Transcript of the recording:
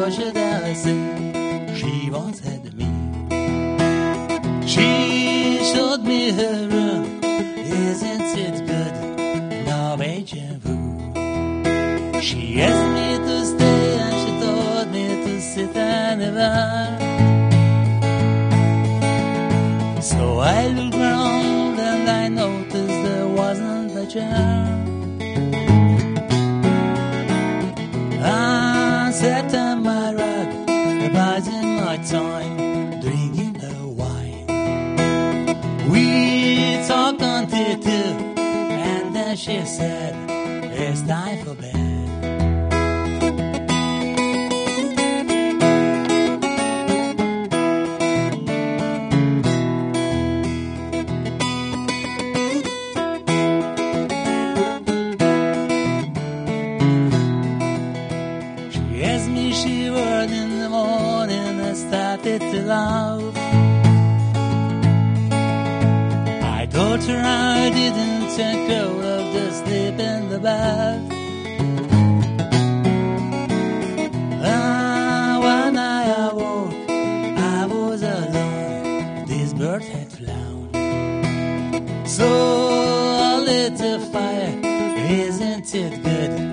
what should I say? She once had me. She showed me her room. Isn't it good? No deja vu. She asked me to stay and she told me to sit and ever. So I looked around and I noticed there wasn't a chair. I sat on my rug, biding my time, drinking her wine. We talked until 2, and then she said, it's time for bed. She word in the morning, I started to laugh. I told her I didn't take out of the sleep in the bath. When I awoke, I was alone. This bird had flown. So a little fire, isn't it good?